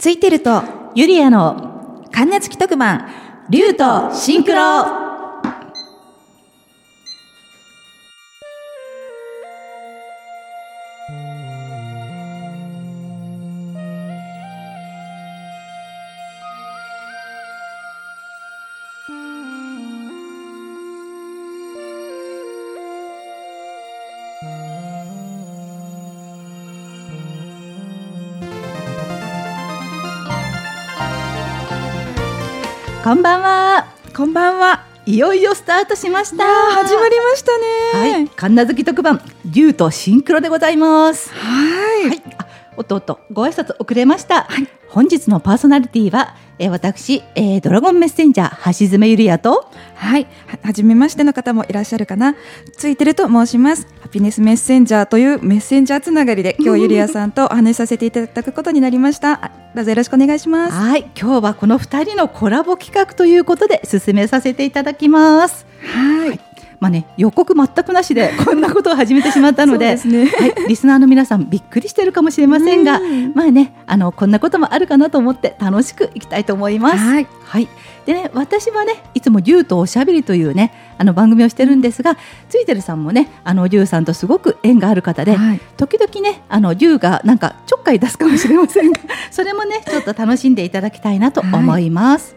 ついてるとユリアの関熱期特番竜とシンクロ。こんばんは。 こんばんは。 いよいよスタートしました。 始まりましたね。 はい、神奈月特番竜とシンクロでございます。 はい、 はい、おっとご挨拶遅れました。はい、本日のパーソナリティは、私、ドラゴンメッセンジャー橋爪ゆりやと、 はい、はじめましての方もいらっしゃるかな。ついてると申します。ハピネスメッセンジャーというメッセンジャーつながりで今日ゆりやさんとお話しさせていただくことになりました。どうぞよろしくお願いします。 はい、今日はこの2人のコラボ企画ということで進めさせていただきます。 はい、 まあね、予告全くなしでこんなことを始めてしまったのでそうですね。 はい、リスナーの皆さんびっくりしてるかもしれませんが、まあね、こんなこともあるかなと思って楽しくいきたいと思います。 はい、 はい、でね、私はね、いつも竜とおしゃべりというね番組をしてるんですが、ついてるさんもね竜さんとすごく縁がある方で、はい、時々ね竜がなんかちょっかい出すかもしれませんがそれもねちょっと楽しんでいただきたいなと思います。 はい、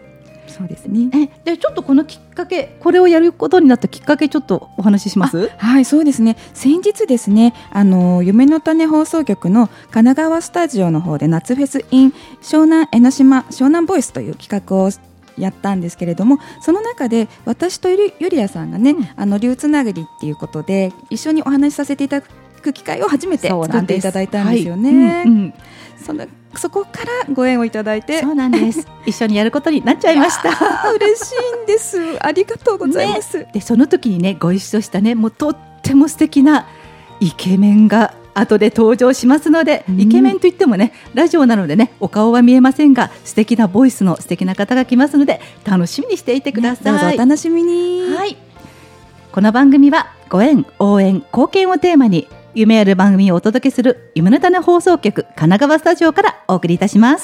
そうですね。 でちょっとこのきっかけ、これをやることになったきっかけちょっとお話しします。 はい、そうですね。先日ですね、夢の種放送局の神奈川スタジオの方で夏フェス in 湘南江ノ島湘南ボイスという企画をやったんですけれども、その中で私とゆりやさんがね、竜つながりっていうことで一緒にお話しさせていただく機会を初めて作っていただいたんですよね。そこからご縁をいただいて、 そうなんです一緒にやることになっちゃいました。 嬉しいんです。ありがとうございます。 でその時にねご一緒したね、もうとっても素敵なイケメンが後で登場しますので、イケメンといってもねラジオなのでねお顔は見えませんが、素敵なボイスの素敵な方が来ますので楽しみにしていてください。 どうぞお楽しみに。 はい、この番組はご縁、応援、貢献をテーマに夢ある番組をお届けする夢の種放送局神奈川スタジオからお送りいたします。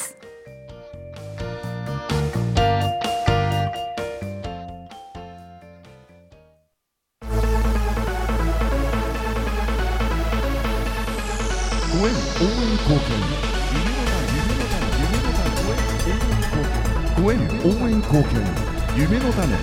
ご縁、応援、貢献、ご縁、応援、貢献、夢の種。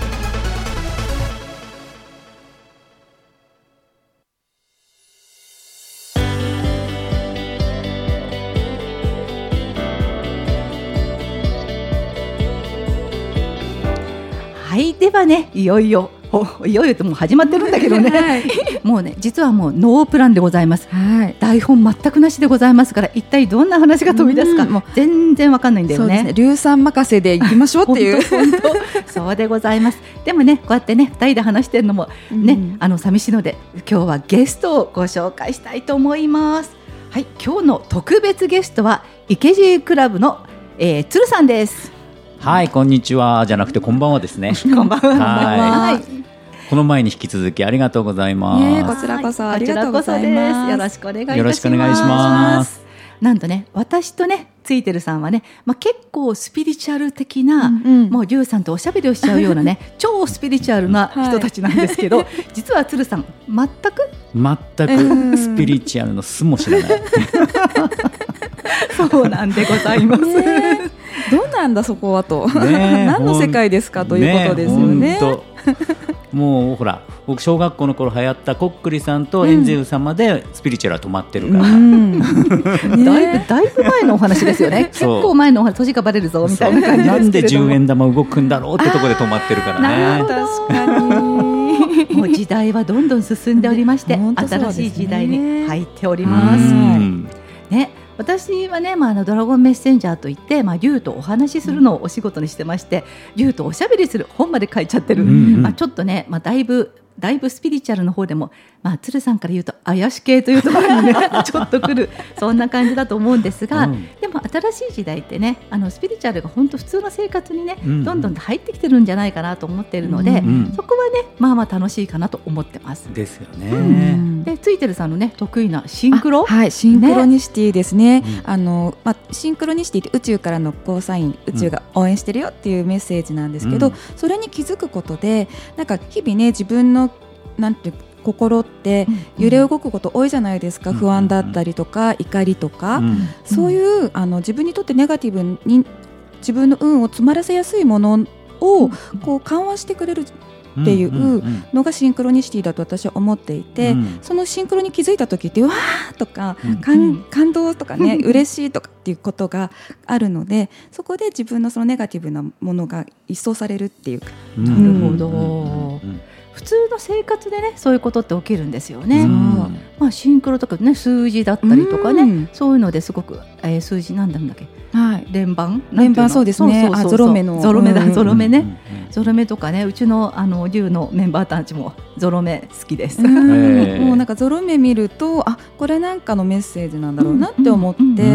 はい、ではね、いよいよってもう始まってるんだけどね、はい、もうね実はもうノープランでございます。はい、台本全くなしでございますから、一体どんな話が飛び出すか、もう全然わかんないんだよね。 竜さん任せでいきましょうっていう本当そうでございます。でもね、こうやってね2人で話してるのもね、寂しいので今日はゲストをご紹介したいと思います。はい、今日の特別ゲストは池尻クラブの、鶴さんです。 はい、こんにちはじゃなくてこんばんはですね。 こんばんは。はい、 この前に引き続きありがとうございます。 こちらこそありがとうございます。 よろしくお願いいたします。 よろしくお願いします。 なんとね、私とねついてるさんはね、結構スピリチュアル的な、もう竜さんとおしゃべりをしちゃうようなね超スピリチュアルな人たちなんですけど、実は鶴さん全くスピリチュアルの素も知らないそうなんでございます。 どうなんだそこはと、何の世界ですかということですよね。 もうほら、僕小学校の頃流行ったコックリさんとエンゼル様でスピリチュアルは止まってるから、 だいぶ前のお話ですよね。結構前のお話、年がバレるぞみたいな感じですけれども、 なんで10円玉動くんだろうってところで止まってるからね。 確かにもう時代はどんどん進んでおりまして、新しい時代に入っております。ね、私はね、ドラゴンメッセンジャーといって、竜とお話しするのをお仕事にしてまして、竜とおしゃべりする本まで書いちゃってる、ちょっとね、だいぶだいぶスピリチュアルの方でも、鶴さんから言うと怪し系というところにねちょっと来るそんな感じだと思うんですが、でも新しい時代ってねスピリチュアルが本当普通の生活にね、どんどん入ってきてるんじゃないかなと思っているので、そこはねまあ楽しいかなと思ってますですよね。 でツイテルさんのね得意なシンクロ、 はい、シンクロニシティですね。シンクロニシティって宇宙からのゴーサイン、宇宙が応援してるよっていうメッセージなんですけど、それに気づくことでなんか日々ね自分のなんていう心って揺れ動くこと多いじゃないですか。不安だったりとか怒りとか、そういう自分にとってネガティブに自分の運を詰まらせやすいものをこう緩和してくれるっていうのがシンクロニシティだと私は思っていて、そのシンクロに気づいた時ってわーとか感動とかね嬉しいとかっていうことがあるので、そこで自分のそのネガティブなものが一掃されるっていうか。 なるほど。普通の生活でねそういうことって起きるんですよね。シンクロとかね数字だったりとかね、そういうのですごく、数字なんだっけ、連番そうですね。ゾロ目のゾロ目だ、ゾロ目ね、ゾロ目とかね、うちの竜のメンバーたちもゾロ目好きです。 もうなんかゾロ目見るとこれなんかのメッセージなんだろうなって思って、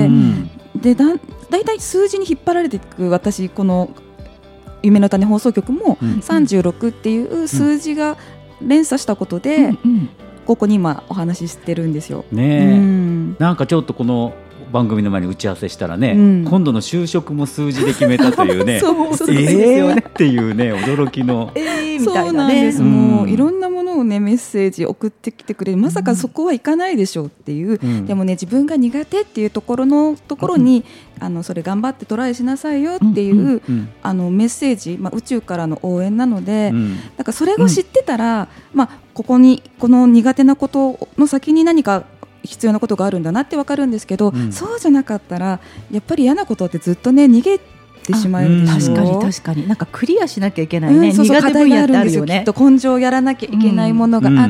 でだいたい数字に引っ張られていく私この夢の種放送局も36っていう数字が連鎖したことで、ここに今お話ししてるんですよ。 なんかちょっとこの番組の前に打ち合わせしたらね、今度の就職も数字で決めたというねっていうね驚きのみたいなね。 もういろんなものをねメッセージ送ってきてくれる、まさかそこはいかないでしょうっていう、でもね自分が苦手っていうところにそれ頑張ってトライしなさいよっていう、メッセージ、宇宙からの応援なので、だからそれを知ってたら、この苦手なことの先に何か必要なことがあるんだなって分かるんですけど、そうじゃなかったらやっぱり嫌なことってずっとね逃げてしまうでしょ。 確かになんかクリアしなきゃいけないね、苦手分野ってあるよね。 きっと根性やらなきゃいけないものがあって、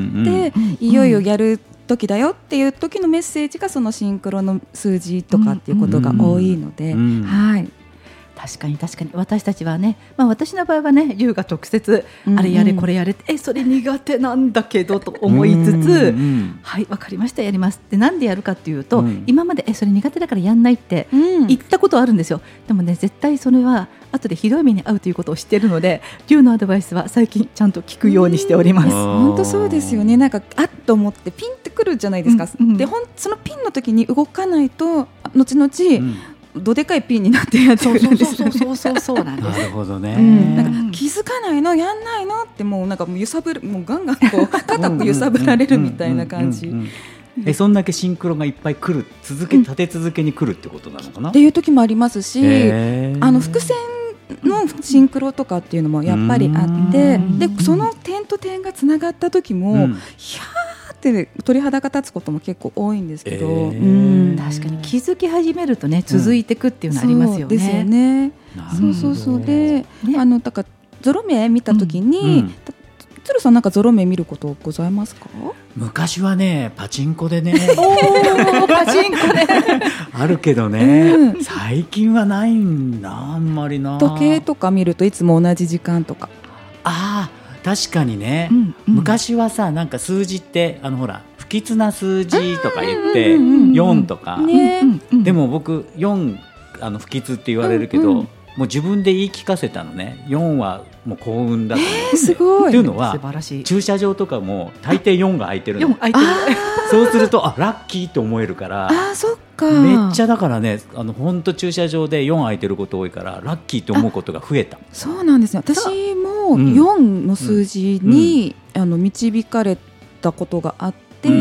いよいよやる時だよっていう時のメッセージがそのシンクロの数字とかっていうことが多いので、 確かに私たちはね、私の場合はね優が直接あれやれこれやれってそれ苦手なんだけどと思いつつ、はい分かりましたやりますってなんでやるかっていうと、今までそれ苦手だからやんないって言ったことあるんですよ。でもね絶対それは後でひどい目に遭うということを知っているので、優のアドバイスは最近ちゃんと聞くようにしております。 本当そうですよね。なんかあっと思ってピンってくるじゃないですか。でそのピンの時に動かないと後々、どでかいピンになってやってくるんですよね。 そうなんです。 なるほどね。 なんか気づかないのやんないのってもうなんか揺さぶる、もうガンガンこう高く揺さぶられるみたいな感じ。 そんだけシンクロがいっぱい来る、立て続けに来るってことなのかな。 っていう時もありますし、伏線のシンクロとかっていうのもやっぱりあって、でその点と点がつながった時も、ひゃーって鳥肌が立つことも結構多いんですけど、 確かに気づき始めるとね続いていくっていうのありますよね。 そうですよね。そうで、だからゾロ目見た時に、鶴さんなんかゾロ目見ることございますか？ 昔はねパチンコでねパチンコであるけどね、最近はないんだあんまりな。 時計とか見るといつも同じ時間とか。 確かにね、昔はさなんか数字ってほら不吉な数字とか言って4とか、でも僕4不吉って言われるけど、もう自分で言い聞かせたのね。4はもう幸運だと思って、 すごい。 っていうのは駐車場とかも大抵4が空いてるの。そうするとラッキーって思えるから。 そっか。 めっちゃだからね本当駐車場で4空いてること多いからラッキーって思うことが増えた。 そうなんですね。私も4の数字に導かれたことがあって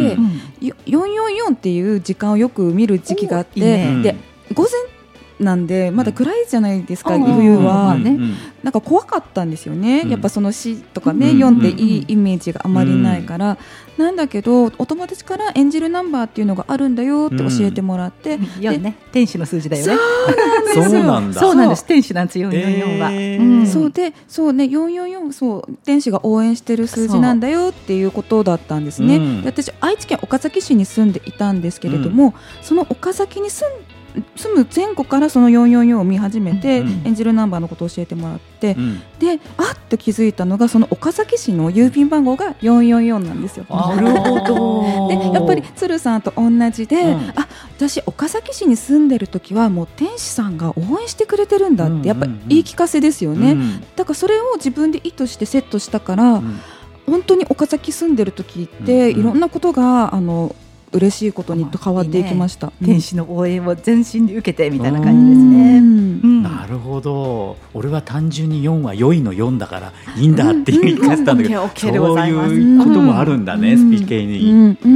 、444っていう時間をよく見る時期があって、で午前なんでまだ暗いじゃないですか、冬は、なんか怖かったんですよね。やっぱその死とかね、4っていいイメージがあまりないから、なんだけどお友達からエンジェルナンバーっていうのがあるんだよって教えてもらって、 4ね天使の数字だよね。 そうなんです。天使なんです444は。 そうね444、そう天使が応援してる数字なんだよっていうことだったんですね。で私愛知県岡崎市に住んでいたんですけれども、その岡崎に住ん住む前後からその444を見始めて、 うんエンジェルナンバーのことを教えてもらって、 うんであっと気づいたのがその岡崎市の郵便番号が444なんですよ。 なるほど。 でやっぱり鶴さんと同じで、私岡崎市に住んでる時はもう天使さんが応援してくれてるんだってやっぱり言い聞かせですよね、だからそれを自分で意図してセットしたから、本当に岡崎住んでる時っていろんなことが嬉しいことに変わっていきました。 天使の応援を全身に受けてみたいな感じですね。 なるほど。俺は単純に4は良いの4だからいいんだって言い聞かせたんだけど、そういうこともあるんだね、スピ系に言うと。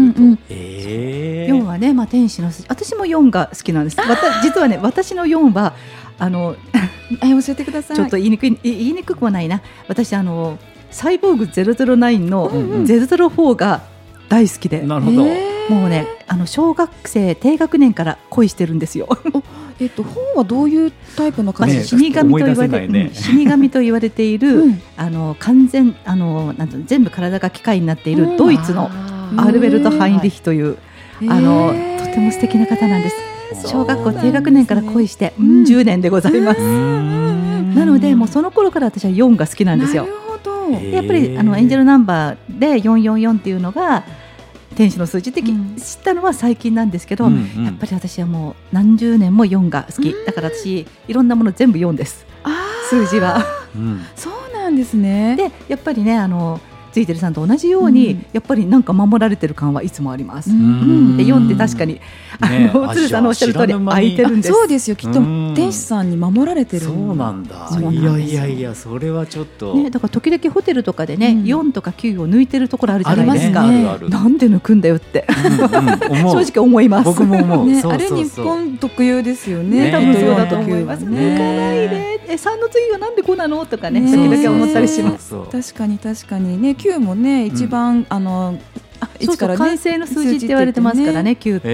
4はね、天使の筋、私も4が好きなんです。実はね、私の4は教えてください。 ちょっと言いにくくもないな。私サイボーグ009の004が大好きで、 なるほど。 もうね、小学生低学年から恋してるんですよ。 本はどういうタイプの感じですか？ 死神と言われている、完全なんて全部体が機械になっているドイツのアルベルト・ハインリヒというとても素敵な方なんです。小学校低学年から恋して10年でございます。なのでもうその頃から私は4が好きなんですよ。でやっぱりエンジェルナンバーで444っていうのが天使の数字って知ったのは最近なんですけど、やっぱり私はもう何十年も4が好きだから、私いろんなもの全部4です。数字は、 そうなんですね。 でやっぱりねツイテルさんと同じように、やっぱりなんか守られてる感はいつもあります。で4って確かに鶴さんのおっしゃる通り空いてるんです。 そうですよ、きっと天使さんに守られてる。 そうなんだ。いやそれはちょっと、 だから時々ホテルとかでね、4とか9を抜いてるところあるじゃないですか。 なんで抜くんだよって正直思います。 僕も思う。 あれ日本特有ですよね。 多分そうだと思います。抜かないで3の次はなんでこうなのとかね、時々思ったりします。 確かにね、9もね一番1からね完成の数字って言われてますからね、9って。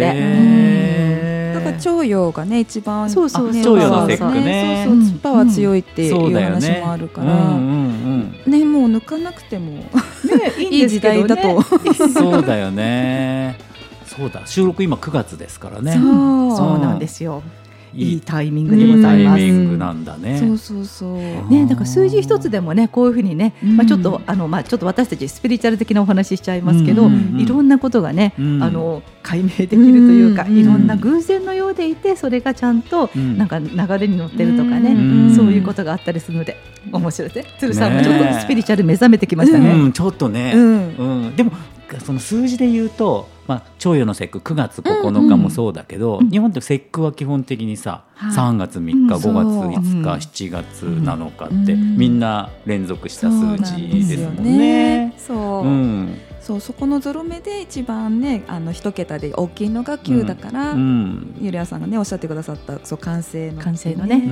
だから徴用がね一番徴用の節句ね、 パワー強いっていう話もあるからね、もう抜かなくてもいい時代だと。 そうだよね。そうだ、収録今9月ですからね。 そうなんですよ。いいタイミングでございます。 タイミングなんだね。 そうね、だから数字一つでもね、こういうふうにね、ちょっとちょっと私たちスピリチュアル的なお話しちゃいますけど、いろんなことがね、解明できるというか、いろんな偶然のようでいて、それがちゃんとなんか流れに乗ってるとかね、そういうことがあったりするので面白いですね。鶴さんもちょっとスピリチュアル目覚めてきましたね。 ちょっとね。でもその数字で言うと、徴用の節句9月9日もそうだけど、日本って節句は基本的にさ、3月3日、5月5日、7月7日ってみんな連続した数字ですもんね。 そこのゾロ目で一番ね、一桁で大きいのが9だから、ゆりやさんがねおっしゃってくださった完成のね。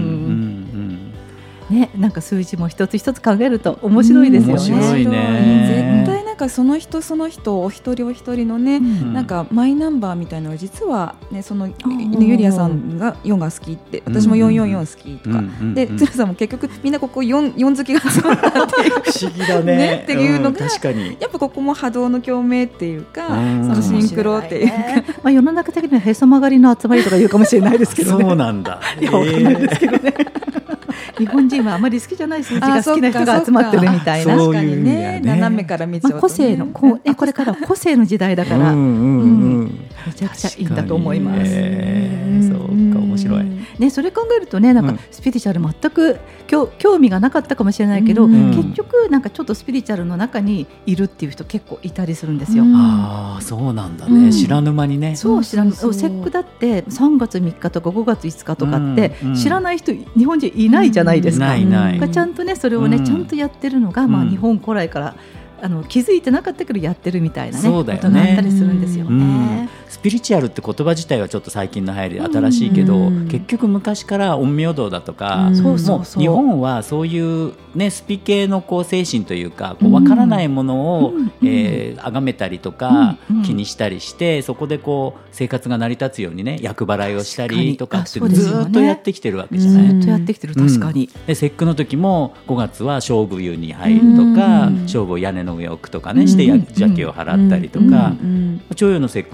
ね、なんか数字も一つ一つ考えると面白いですよね。 面白いね。 絶対なんかその人お一人お一人のね、なんかマイナンバーみたいなのが実はね、そのゆりやさんが4が好きって、私も444好きとかで、鶴さんも結局みんなここ4好きが集まったっていう不思議だねっていうのが、 確かにやっぱここも波動の共鳴っていうか、そのシンクロっていうか、 世の中的にはへそ曲がりの集まりとか言うかもしれないですけどね。 そうなんだ。 いや、わかんないですけどね。日本人はあまり好きじゃない数字が好きな人が集まってるみたいな。 確かにね、斜めから見ちゃうとね、 個性のこれからは個性の時代だからめちゃくちゃいいんだと思います。 そうか、面白いね。それ考えるとね、なんかスピリチュアル全く興味がなかったかもしれないけど、結局なんかちょっとスピリチュアルの中にいるっていう人結構いたりするんですよ。 そうなんだね。知らぬ間にね。 そう、知らぬ。節句だって3月3日とか5月5日とかって知らない人日本人いないじゃないですか。ちゃんとね、それをねちゃんとやってるのが、日本古来から気づいてなかったけどやってるみたいなね、ことがあったりするんですよね。 スピリチュアルって言葉自体はちょっと最近の流行り新しいけど、結局昔から陰陽道だとか、もう日本はそういうね、スピ系の精神というか、分からないものを崇めたりとか気にしたりして、そこで生活が成り立つようにね、厄払いをしたりとかってずっとやってきてるわけじゃない。 ずっとやってきてる。確かに。 で節句の時も5月は勝負湯に入るとか、勝負を屋根の上を置くとかねして、邪気を払ったりとか、徴用の節句もなんか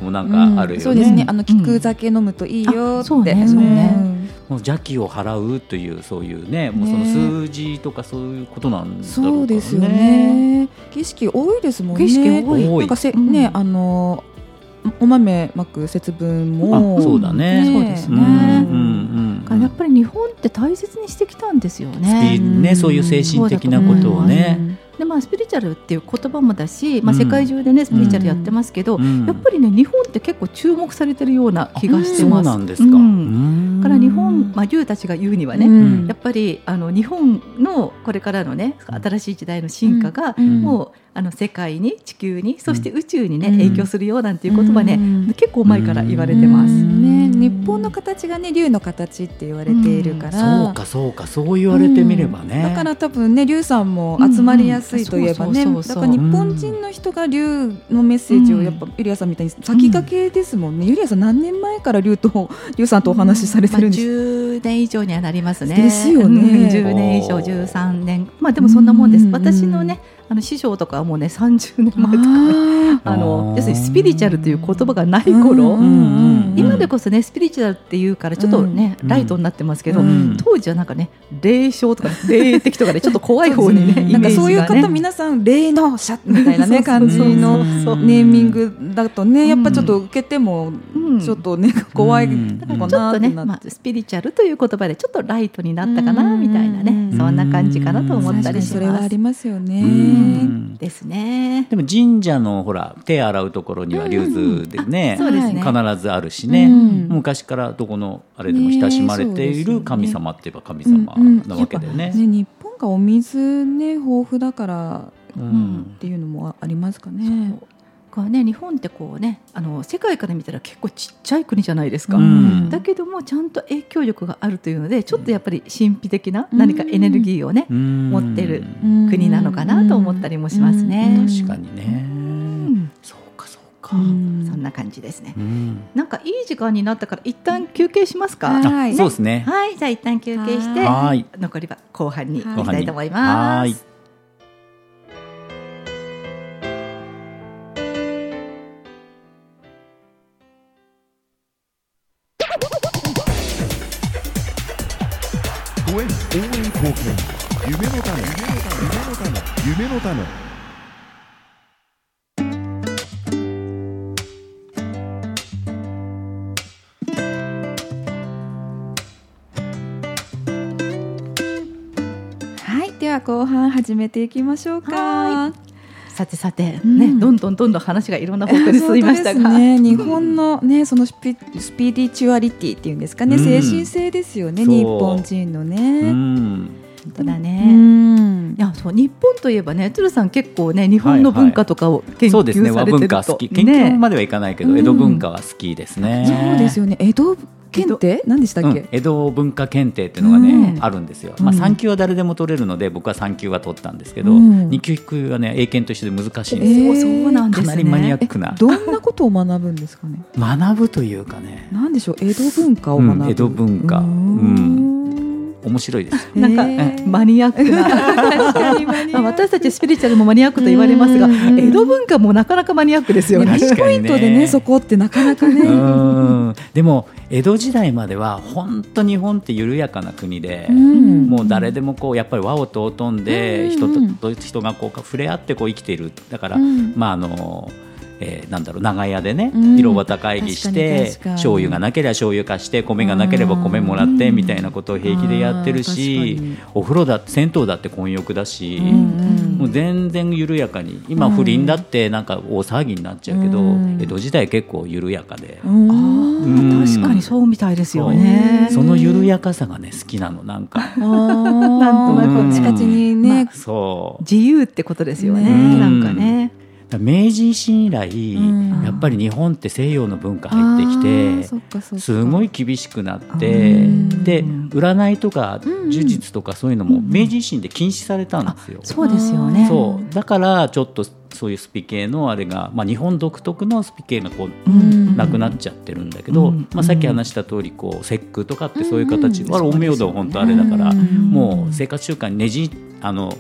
があるよね。 そうですね。菊酒飲むといいよって。 そうね。 もう邪気を払うというそういうね、もうその数字とかそういうことなんだろうからね。 そうですよね。儀式多いですもんね。 儀式多い。 なんかね、お豆まく節分も。 そうだね。 そうですね。やっぱり日本って大切にしてきたんですよね。 そういう精神的なことをね。 でスピリチュアルっていう言葉もだし、世界中でねスピリチュアルやってますけど、やっぱりね日本って結構注目されてるような気がしてます。 そうなんですか。 から日本、龍たちが言うにはね、やっぱり日本のこれからのね新しい時代の進化が、もう世界に地球にそして宇宙にね、影響するよなんていう言葉ね、結構前から言われてます。 日本の形がね龍の形って言われているから、 そう言われてみればね。 だから多分ね龍さんも集まりやすいといえばね、だから日本人の人が龍のメッセージをやっぱゆりやさんみたいに先駆けですもんね。ゆりやさん何年前から龍さんとお話しされてるんですか ？10年以上にはなりますね。 ですよね。 10年以上13年、でもそんなもんです。私のね師匠とかはもうね30年前とか、要するにスピリチュアルという言葉がない頃、今でこそねスピリチュアルっていうからちょっとね、ライトになってますけど、当時はなんかね霊障とか、霊的とかでちょっと怖い方にねイメージがね、 そういう方皆さん霊能者みたいなね感じのネーミングだとね、やっぱちょっと受けてもちょっとね怖いのかなってなって、 スピリチュアルという言葉でちょっとライトになったかなみたいなね、そんな感じかなと思ったりします。 それはありますよね。 ですね。 でも神社のほら手洗うところには龍図でね、必ずあるしね、昔からどこのあれでも親しまれている神様って言えば神様なわけだよね。 日本がお水ね豊富だからっていうのもありますかね。 日本ってこうね世界から見たら結構ちっちゃい国じゃないですか、だけどもちゃんと影響力があるというので、ちょっとやっぱり神秘的な何かエネルギーをね、持ってる国なのかなと思ったりもしますね。 確かにね。そうかそんな感じですね。なんかいい時間になったから一旦休憩しますか？ そうですね。 はい、じゃあ一旦休憩して残りは後半に行きたいと思います。 応援貢献、夢の種、夢の種。 はい、では後半始めていきましょうか。 さてね、どんどん話がいろんな方向に進みましたが、 日本のねそのスピリチュアリティっていうんですかね、精神性ですよね、日本人のね。 本当だね。いやそう日本といえばね、鶴さん結構ね日本の文化とかを研究されてると、 和文化好き、研究まではいかないけど、江戸文化は好きですね。 そうですよね。江戸検定何でしたっけ？ 江戸文化検定っていうのがね、あるんですよ。3級は誰でも取れるので、僕は3級は取ったんですけど、2級はね英検と一緒で難しいんですよ。 そうなんですね。 かなりマニアックな。 どんなことを学ぶんですかね？ 学ぶというかね、 なんでしょう、江戸文化を学ぶ。 江戸文化、面白いです。 なんかマニアックな私たちスピリチュアルもマニアックと言われますが、江戸文化もなかなかマニアックですよね。 ピンポイントでね、そこってなかなかね。 でも江戸時代までは本当日本って緩やかな国で、もう誰でもこうやっぱり和を尊んで、人と人がこう触れ合ってこう生きている。だから、なんだろう、長屋でね、色端会議して醤油がなければ醤油貸して、米がなければ米もらってみたいなことを平気でやってるし、お風呂だって銭湯だって混浴だし、もう全然緩やかに。今不倫だってなんか大騒ぎになっちゃうけど、江戸時代結構緩やかで、 確かにそうみたいですよね。 その緩やかさがね好きなの。なんかなんとなくこっちかちにね、 そう自由ってことですよね。なんかね、 明治維新以来、やっぱり日本って西洋の文化入ってきて、すごい厳しくなって、で占いとか呪術とかそういうのも明治維新で禁止されたんですよ。 そうですよね。 そうだからちょっとそういうスピ系のあれが、日本独特のスピ系がこう、なくなっちゃってるんだけど、さっき話した通りこう節句とかってそういう形、陰陽道本当あれだから、もう生活習慣に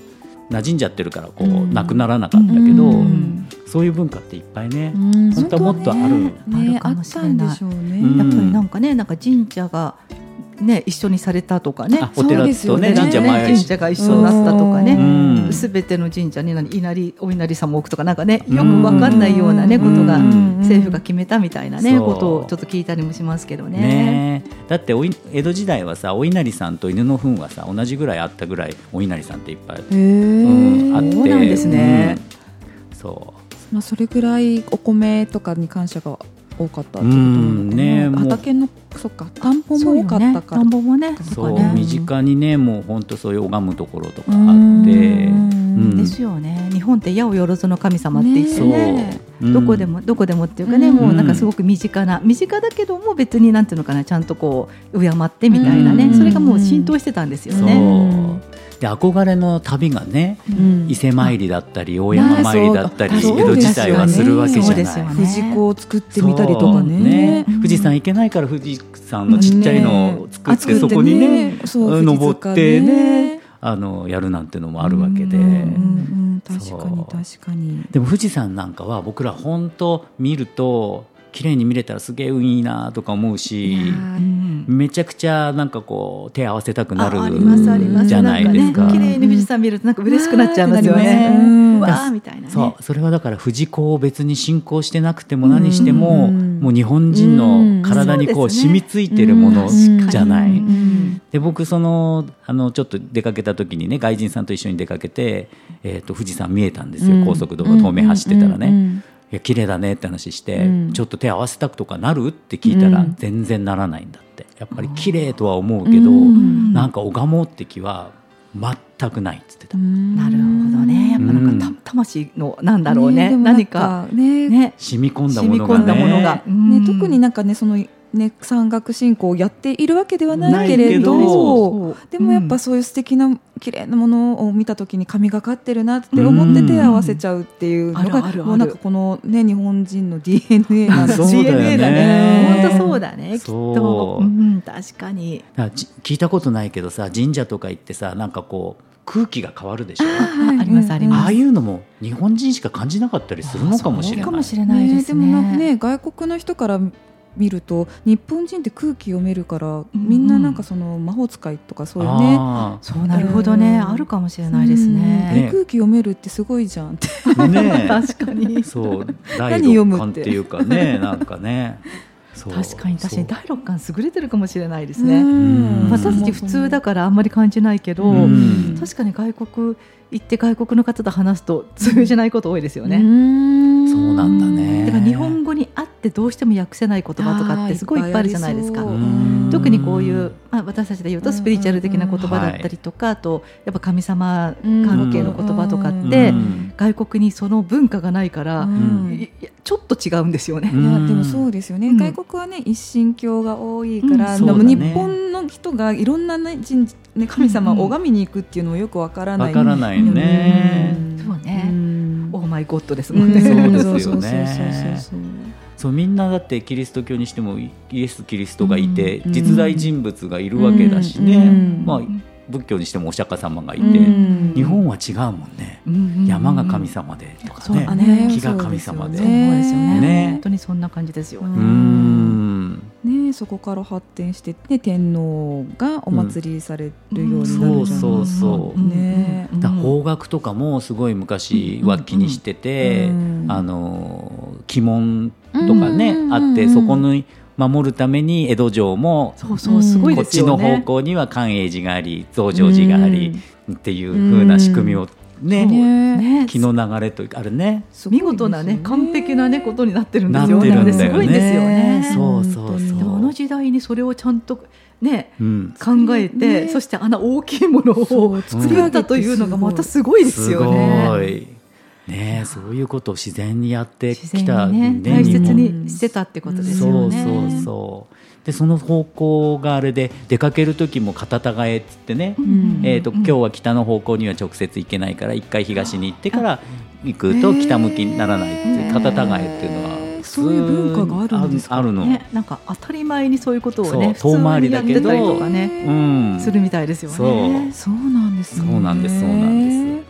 馴染んじゃってるからこうなくならなかったけど、そういう文化っていっぱいね、本当はもっとある、 あるかもしれない。やっぱりなんかね、なんか神社がね、一緒にされたとかね、 お寺とね、神社が一緒になったとかね、すべての神社にお稲荷様を置くとか、なんかね、よくわかんないようなねことが政府が決めたみたいなねことをちょっと聞いたりもしますけどね。 だって江戸時代はさ、お稲荷さんと犬の糞はさ同じぐらいあったぐらい、お稲荷さんっていっぱいあって、 そうなんですね。 まあそれぐらいお米とかに感謝が多かったってことなのかな。畑の田んぼも多かったから、 田んぼもね、 身近にね、もう本当そういう拝むところとかあって、 ですよね。日本って八百万の神様って言ってね、どこでもっていうかね、もうなんかすごく身近だけども、別になんていうのかな、ちゃんとこう敬ってみたいなね、それがもう浸透してたんですよね。 で憧れの旅がね、伊勢参りだったり大山参りだったり、江戸時代はするわけじゃない。 富士子を作ってみたりとかね、 富士山行けないから富士山のちっちゃいのを作ってそこにね登ってねやるなんてのもあるわけで、 確かに。 でも富士山なんかは僕ら本当見ると綺麗に見れたらすげえ運いいなとか思うし、めちゃくちゃなんかこう手合わせたくなるじゃないですか。 綺麗に富士山見るとなんか嬉しくなっちゃいますよね。わーみたいなね。 それはだから富士子を別に信仰してなくても何しても、もう日本人の体にこう染みついてるものじゃない。で僕ちょっと出かけた時にね、外人さんと一緒に出かけて、富士山見えたんですよ。高速道路東名走ってたらね。いや綺麗だねって話して、ちょっと手合わせたくとかなるって聞いたら、全然ならないんだって。やっぱり綺麗とは思うけど、なんか拝もうって気は全くないって言ってた。 なるほどね。やっぱなんか魂のなんだろうね、何かね染み込んだものがね、 特になんかね、そのね、山岳信仰をやっているわけではないけれど、でもやっぱそういう素敵な綺麗なものを見た時に神がかってるなって思って手を合わせちゃうっていうのが、もうなんかこのね、日本人の DNA なんだ。 DNA だね。本当そうだね。きっと確かに。 聞いたことないけどさ、神社とか行ってさ、なんかこう空気が変わるでしょ。 ありますあります。 ああいうのも日本人しか感じなかったりするのかもしれない。 そうかもしれないですね。 でもね、外国の人から見ると日本人って空気読めるから、みんななんかその魔法使いとかそういうね、 そうなるほどね、あるかもしれないですね。 空気読めるってすごいじゃんってね、確かにそう第六感っていうかね、なんかね確かに第六感優れてるかもしれないですね。私たち普通だからあんまり感じないけど、確かに外国行って外国の方と話すと通じないこと多いですよね。 そうなんだね。 だから日本語にあってどうしても訳せない言葉とかってすごいいっぱいあるじゃないですか。特にこういう、私たちで言うとスピリチュアル的な言葉だったりとか、あとやっぱ神様関係の言葉とかって外国にその文化がないからちょっと違うんですよね。 いやでもそうですよね。外国はね一神教が多いから、でも日本の人がいろんなね神様を拝みに行くっていうのもよくわからない。 わからないね。 そうね。オーマイゴッドですもんね。 そうですよね。そうみんなだってキリスト教にしてもイエス・キリストがいて、実在人物がいるわけだしね。まあ仏教にしてもお釈迦様がいて、日本は違うもんね。山が神様でとかね、木が神様で。 そうですよね。本当にそんな感じですよ。 ね、そこから発展して、ね、天皇がお祭りされるようになるじゃないですか。 そうね。方角とかもすごい昔は気にしてて、鬼門とかねあって、そこに守るために江戸城もこっちの方向には寛永寺があり増上寺がありっていう風な仕組みをね、気の流れというかあるね、 見事なね完璧なねことになってるんですよね。すごいですよね。でもあの時代にそれをちゃんとね、考えて、そしてあの大きいものを作ったというのがまたすごいですよね。 すごいね、そういうことを自然にやってきた、 大切にしてたってことですよね。 そうでその方向があれで出かける時も片田替えっつってね、今日は北の方向には直接行けないから一回東に行ってから行くと北向きにならないって片田替えっていうのはそういう文化があるんですか。 あるの、 なんか当たり前にそういうことをね遠回りだけど普通にやってたりとかね、するみたいですよね。 そうなんですね。 そうなんです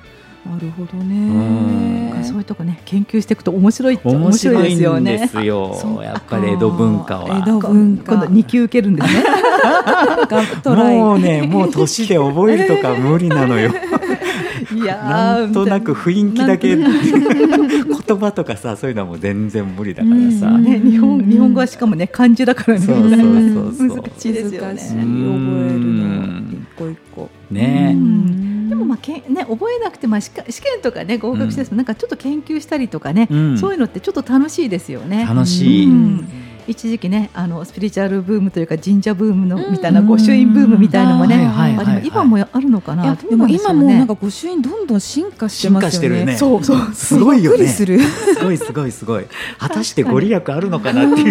なるほどね。 そういうとこね研究していくと面白いですよね。 ですよ。やっぱり江戸文化は。 江戸文化。 今度2級受けるんですね。 もうね、もう年で覚えるとか無理なのよ。 いやなんとなく雰囲気だけ言葉とかさ、そういうのはもう全然無理だからさ、 日本語はしかもね漢字だからね、難しいですよね。 覚えるの一個一個ね。 でも覚えなくて試験とかね合格してもなんかちょっと研究したりとかね、そういうのってちょっと楽しいですよね。 楽しい。 一時期ねスピリチュアルブームというか神社ブームのみたいな御朱印ブームみたいなのもね、今もあるのかな。 でも今もなんか御朱印どんどん進化してますよね。 そうすごいよね。 すごい。果たしてご利益あるのかなっていう。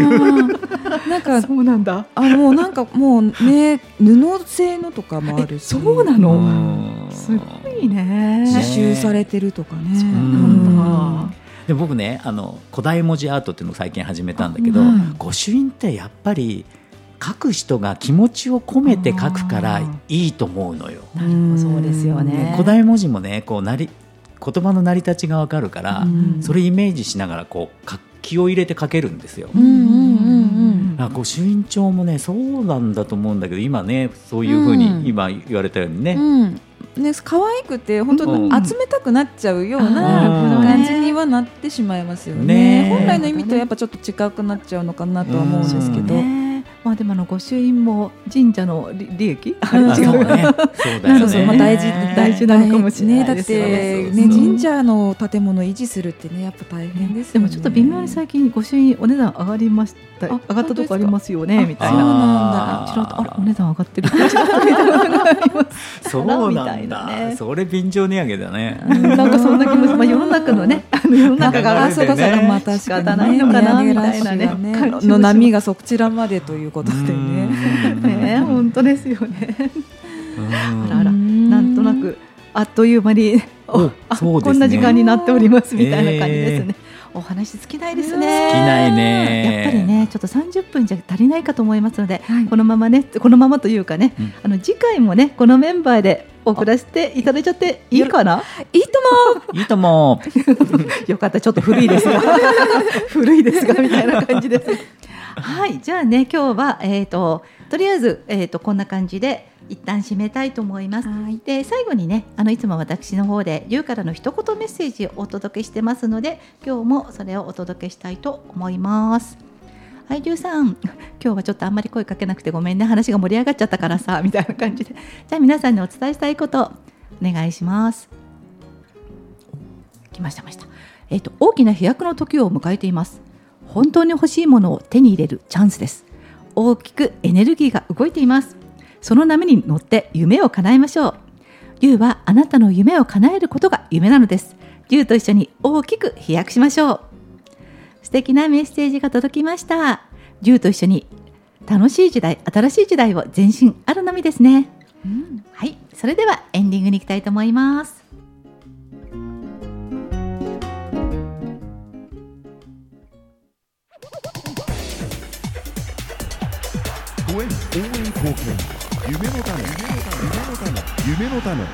なんかそうなんだ。 もうなんかもうね布製のとかもあるし。 そうなの。すごいね。 刺繍されてるとかね。 そうなんだ。 で僕ね古代文字アートっていうのを最近始めたんだけど、御朱印ってやっぱり書く人が気持ちを込めて書くからいいと思うのよ。 そうですよね。 古代文字もね言葉の成り立ちが分かるから、それイメージしながら気を入れて書けるんですよ。御朱印帳もねそうなんだと思うんだけど、今ねそういうふうに今言われたようにね、 可愛くて本当に集めたくなっちゃうような感じにはなってしまいますよね。本来の意味とやっぱちょっと違くなっちゃうのかなとは思うんですけど、 でも御朱印も神社の利益そうだよね。 大事なのかもしれないですよね。だって神社の建物を維持するってねやっぱ大変ですよね。 でもちょっと微妙に最近御朱印お値段上がりました。上がったとこありますよねみたいな。 そうなんだ。 ちらっとお値段上がってる。 そうなんだ。それ便乗値上げだね。 なんかそんな気もします。世の中のね世の中がそうかまた仕方ないのかなみたいなねの波がそちらまでということでね。 本当ですよね。なんとなくあっという間にこんな時間になっておりますみたいな感じですね。お話尽きないですね。 尽きないね。 やっぱりねちょっと30分じゃ足りないかと思いますので、このままというかね、次回もねこのメンバーで送らせていただいちゃっていいかな。 いいともよかった。ちょっと古いですがみたいな感じです。はい、じゃあね今日はとりあえずこんな感じで一旦締めたいと思います。で最後にねいつも私の方でゆうからの一言メッセージをお届けしてますので、今日もそれをお届けしたいと思います。はい、りゅうさん、今日はちょっとあんまり声かけなくてごめんね、話が盛り上がっちゃったからさみたいな感じで、じゃあ皆さんにお伝えしたいことお願いします。来ました。大きな飛躍の時を迎えています。本当に欲しいものを手に入れるチャンスです。大きくエネルギーが動いています。その波に乗って夢を叶えましょう。龍はあなたの夢を叶えることが夢なのです。龍と一緒に大きく飛躍しましょう。素敵なメッセージが届きました。龍と一緒に楽しい時代、新しい時代を前進あるのみですね。はい、それではエンディングに行きたいと思います。 応援貢献夢の種夢の種。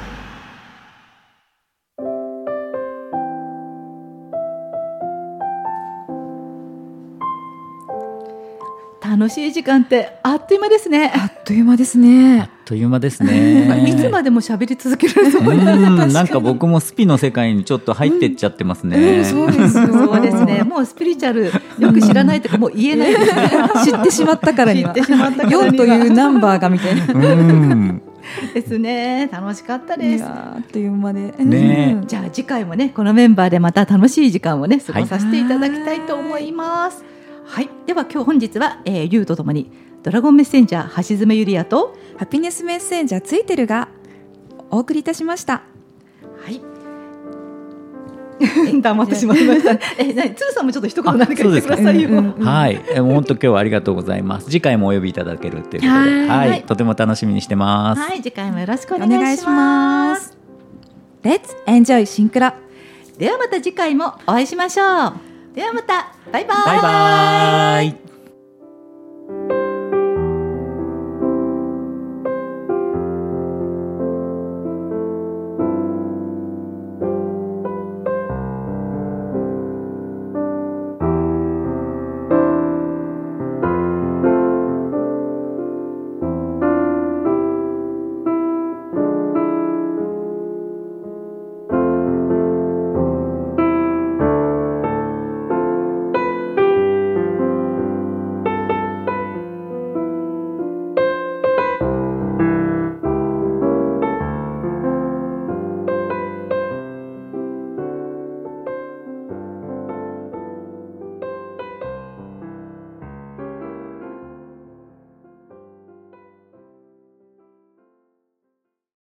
楽しい時間ってあっという間ですね。 あっという間ですね。 あっという間ですね。 いつまでも喋り続けられそうなんか僕もスピの世界にちょっと入ってっちゃってますね。 そうですよ。 そうですね。もうスピリチュアルよく知らないとかもう言えないですね。 知ってしまったからには4というナンバーがみたいな。 ですね。楽しかったです。 あっという間で、 じゃあ次回もねこのメンバーでまた楽しい時間をね過ごさせていただきたいと思います。はい、では本日は龍とともにドラゴンメッセンジャー橋爪ゆりやとハピネスメッセンジャーついてるがお送りいたしました。 はい。黙ってしまいましたね。鶴さんもちょっと一言何か言ってくださいよ。 はい、本当今日はありがとうございます。次回もお呼びいただけるということで、はい、とても楽しみにしてます。 はい、次回もよろしくお願いします。 Let's enjoy シンクロ。 ではまた次回もお会いしましょう。ではまたバイバイ。 バイバイ。